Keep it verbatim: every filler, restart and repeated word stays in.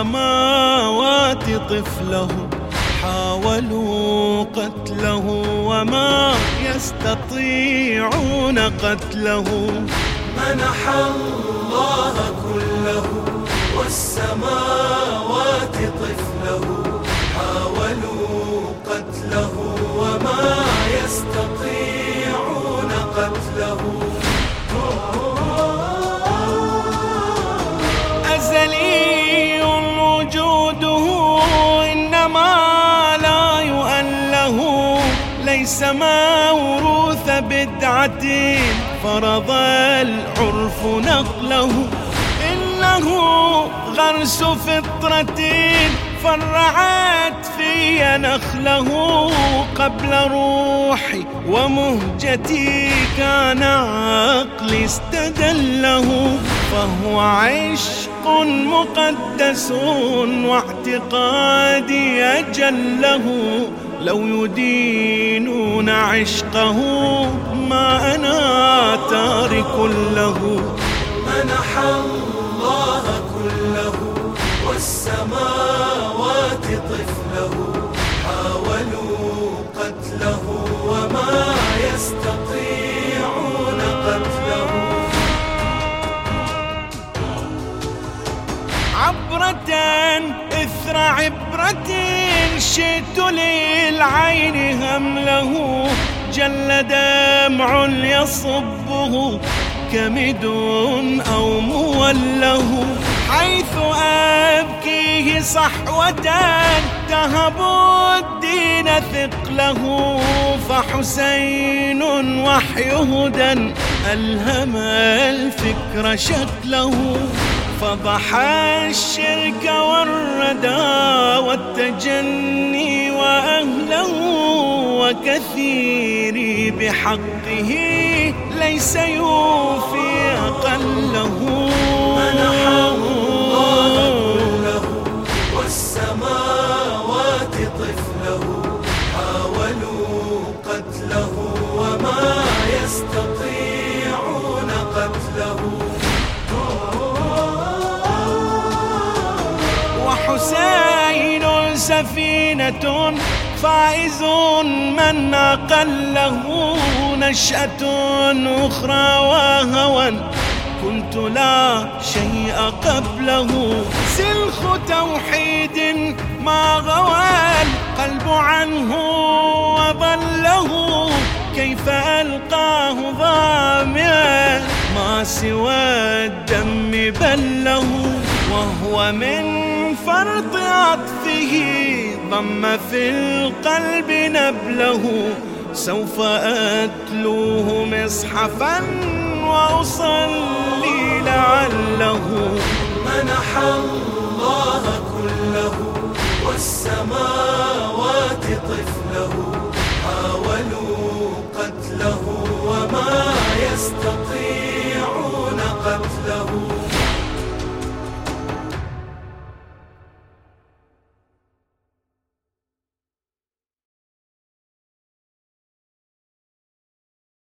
والسماوات طفله حاولوا قتله وما يستطيعون قتله. منح الله كله والسماوات طفله حاولوا قتله وما يستطيعون قتله. أزلي وجوده إنما لا يؤله، ليس موروث بدعة فرض العرف نقله، إنه غرس فطرة فرعت في نخله. قبل روحي ومهجتي كان عقلي استدله، فهو عشق مقدس واعتقادي أجله. لو يدينون عشقه ما أنا تارك له. منح الله كله والسماوات طفله حاولوا قتله وما يستطيعون قتله. عبرة إثر عبرة شئت للعين همله، جل دمع يصبه كمد أو موله. حيث أبكيه صحوة تهب الدين ثقله، فحسين وحي هدى ألهم الفكر شكله. فضحى الشرك والردى والتجني وأهله، وكثيري بحقه ليس يوفي أقله. منح الله كله والسماوات طفله حاولوا قتله وما يستطيعون قتله. وحسين سفينة فائز من أقله، نشأة أخرى وهوى كنت لا شيء قبله. سلخ توحيد ما غوى القلب عنه وضله، كيف ألقاه ظامئا ما سوى الدم بله. وهو من فرط عطفه ضم في القلب نبله، سوف أتلوه مصحفا وأصلي لعله. منح الله كله والسماوات طفله